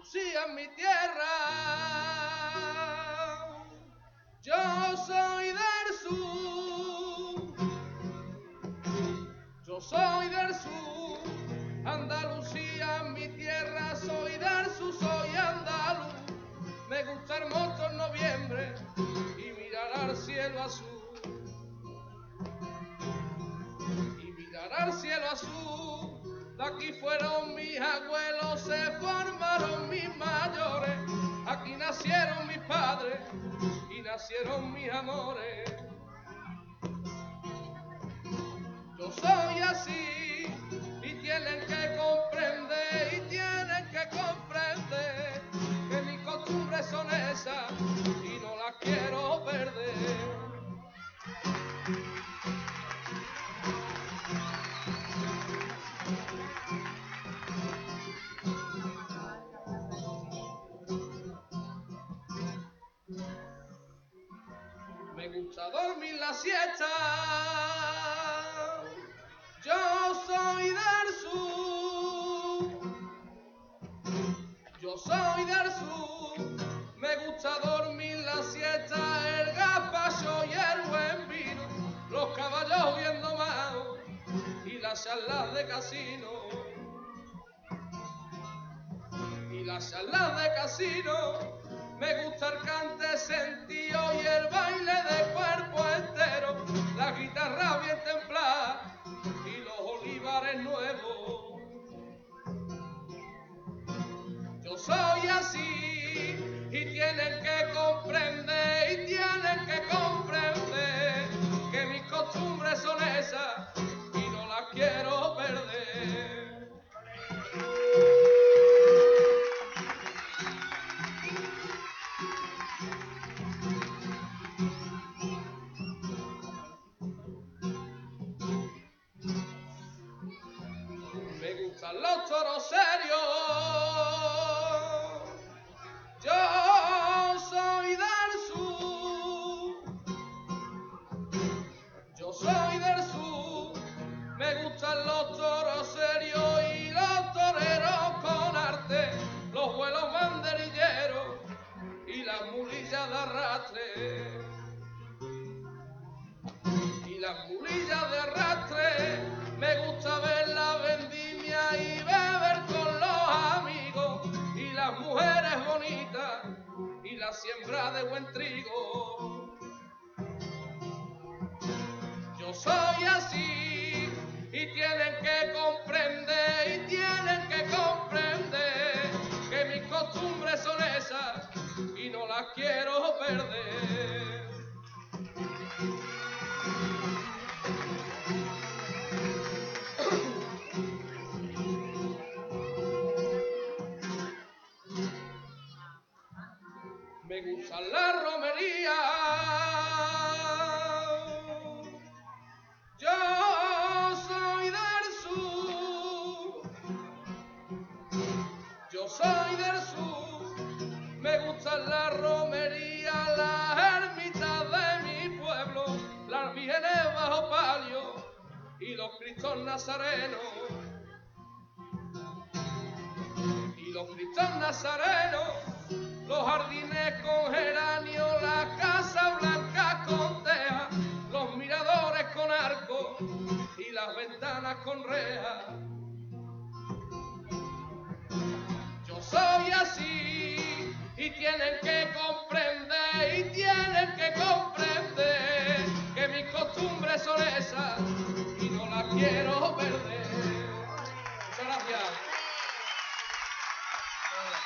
Andalucía es mi tierra. Yo soy del sur, yo soy del sur. Andalucía es mi tierra, soy del sur, soy andaluz. Me gusta el mosto en noviembre y mirar al cielo azul. Y mirar al cielo azul. De aquí fueron mis abuelos, se formaron mis mayores. Aquí nacieron mis padres y nacieron mis amores. Yo soy así y tienen que comprender, y tienen que comprender que mis costumbres son esas y no las quiero perder. Me gusta dormir la siesta. Yo soy del sur. Yo soy del sur. Me gusta dormir la siesta, el gazpacho y el buen vino, los caballos bien domados y las charlas de casino. Y las charlas de casino. Me gusta el cante sentido y el baile de cuerpo entero, la guitarra bien templada y los olivares nuevos. Yo soy así y tienen que comprender, y tienen que comprender que mis costumbres son esas y no las quiero perder. Los toros serios. Yo soy del sur. Yo soy del sur. Me gustan los toros serios y los toreros con arte, los vuelos banderilleros y las mulillas de arrastre. Y las mulillas de arrastre. Me gusta ver la vendimia y beber con los amigos, y las mujeres bonitas y la siembra de buen trigo. Yo soy así y tienen que comprender, y tienen que comprender que mis costumbres son esas y no las quiero perder. Me gusta la romería. Yo soy del sur. Yo soy del sur. Me gusta la romería, las ermitas de mi pueblo, las vírgenes bajo palio y los cristos nazarenos. Y los cristos nazarenos, los jardines con geranio, las casas blancas con teja, los miradores con arco y las ventanas con reja. Yo soy así y tienen que comprender, y tienen que comprender que mis costumbres son esas y no las quiero perder.